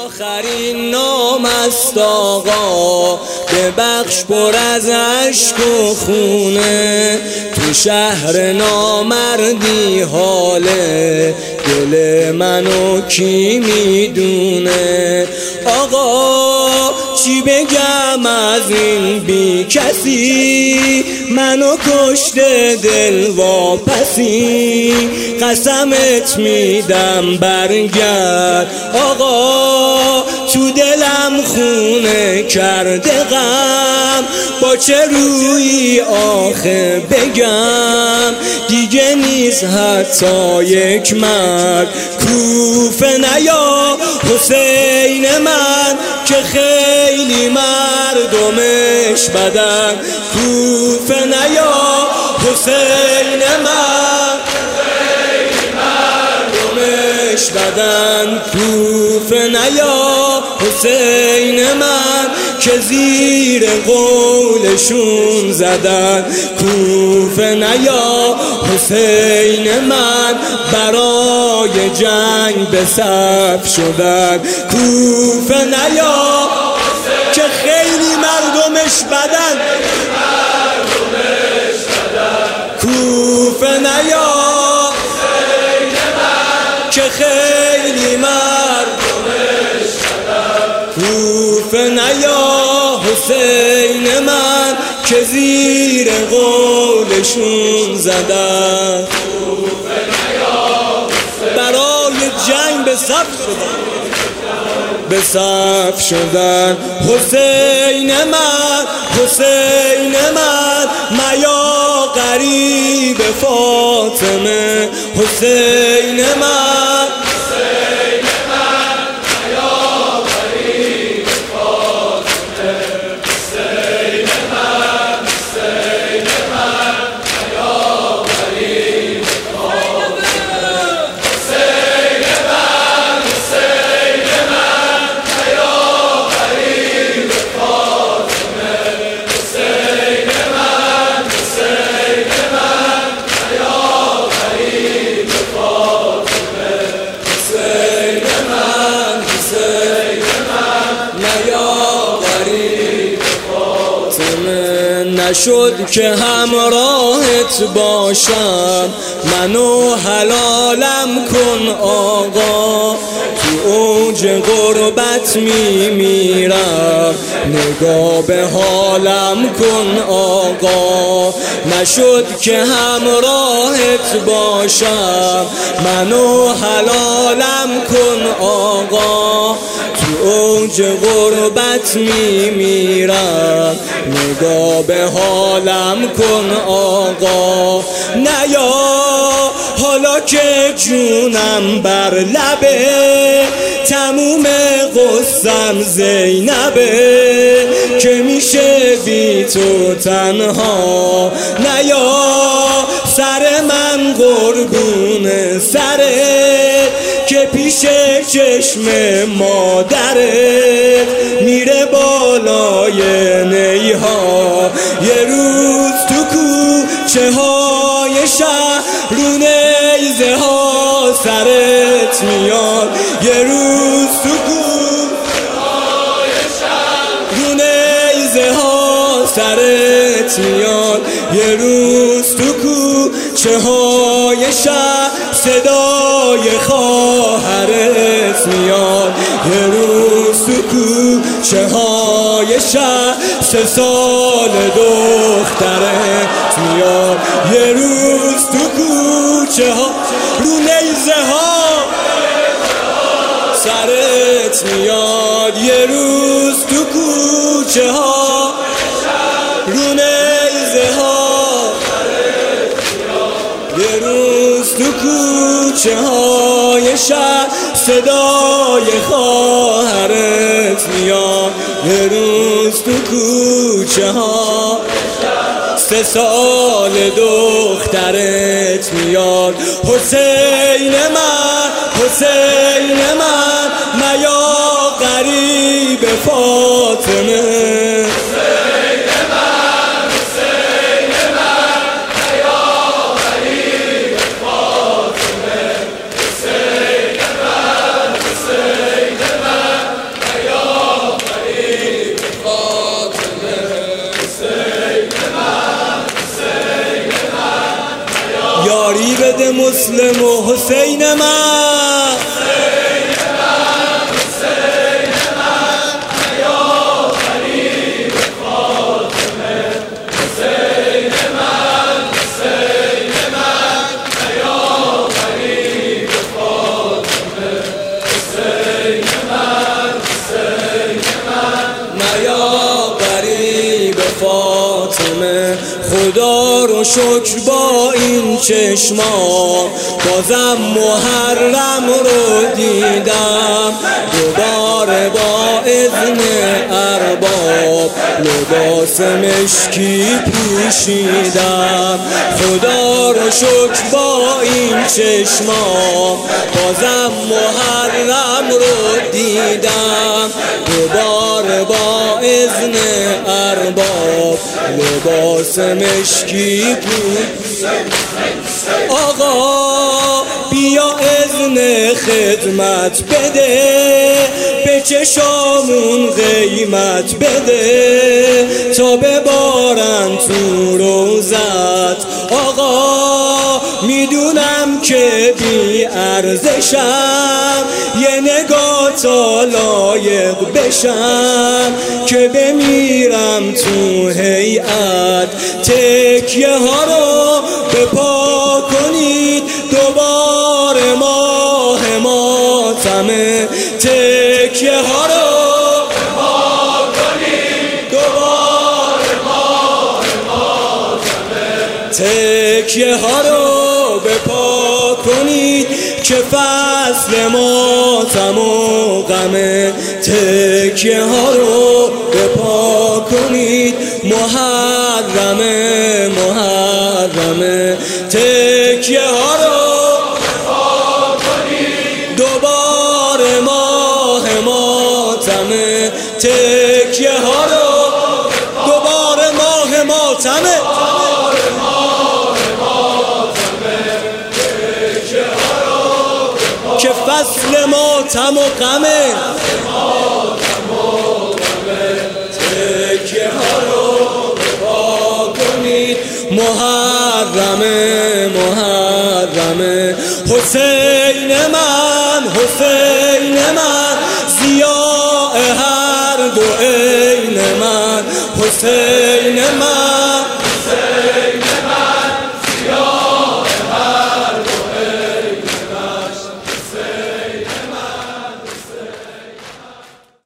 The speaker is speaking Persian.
آخرین نام است آقا، ببخش پر از عشق و خونه. تو شهر نامردی حاله دل منو کی میدونه؟ آقا چی بگم از این بی کسی، منو کشته دل واپسی. قسمت میدم برگرد آقا، تو دلم خونه کرده غم. با چه روی آخه بگم دیگه نیست حتی یک مرد. کوفه نیا حسین من که خیلی مردمش بدن. کوفه نیا حسین من بدن. کوفه نیا حسین من که زیر قولشون زدن. کوفه نیا حسین من برای جنگ به صف شدن. کوفه نیا که خیلی مردمش بدن. کوفه نیا که خیلی مردمش بدن. کوفه نیا حسین من که زیر قولشون زدن. کوفه نیا برای جنگ به صف شدن، به صف شدن. حسین من حسین من میا غریب فاطمه. حسین من نشد که همراهت باشم، منو حلالم کن آقا. تو اوج غربت میمیرم، نگاه به حالم کن آقا. نشد که همراهت باشم، منو حلالم کن آقا. تو اوج غربت میمیرم، نگاه به حالم کن آقا. نیا حالا که جونم بر لبه، تموم قصم زینبه که میشه بی تو تنها. نیا سر من قربون سرت که پیش چشم مادرت میره بالای نیها. یه روز تو کوچه های شهر رو نیزه ها سرت میاد. یه روز تو کوچه های شهر رو نیزه ها سرت میاد. یه روز تو کوچه های شهر صدای خواهرت میاد. یه روز تو کوچه های شهر 3 سال دخترت میاد. یه روز تو کوچه ها رو نیزه ها سرت میاد. یه روز تو کوچه ها رو نیزه ها. یه روز تو کوچه های شهر صدای خواهرت میاد. یه روز تو کوچه ها 3 سال دخترت میاد. حسین من حسین من میا غریب فاطمه. مسلم و حسین من فاطمه. خدا رو شکر با این چشمام بازم محرم رو دیدم، دوباره با اذن ارباب لباس مشکی پوشیدم. خدا رو شکر با این چشمام بازم محرم رو دیدم، دوباره با اذن ارباب لباس مشکی پوشیدم. آقا بیا اذن خدمت بده، به چشامون قیمت بده تا ببارن تو روزت. آقا میدونم که بی ارزشم، یه نگاه تا لایق بشم که بمیرم تو هیئت. تکیه ها رو به پا کنید، دوباره ماه ماتمه. تکیه ها رو به پا کنید، دوباره ماه ماتمه. تکیه ها رو به پا کنید که فصل ماتم و غمه. تکیه ها رو به پا کنید، محرمه محرمه. تکیه ها رو به پا کنید، دوباره ماه ماتمه. تکیه ها رو دوباره ماه ماتمه. که فصل ماتم و غمه. تکیه ها رو به پا کنید، محرمه محرمه. حسین من حسین من، ضیاء هر دو عین من. حسین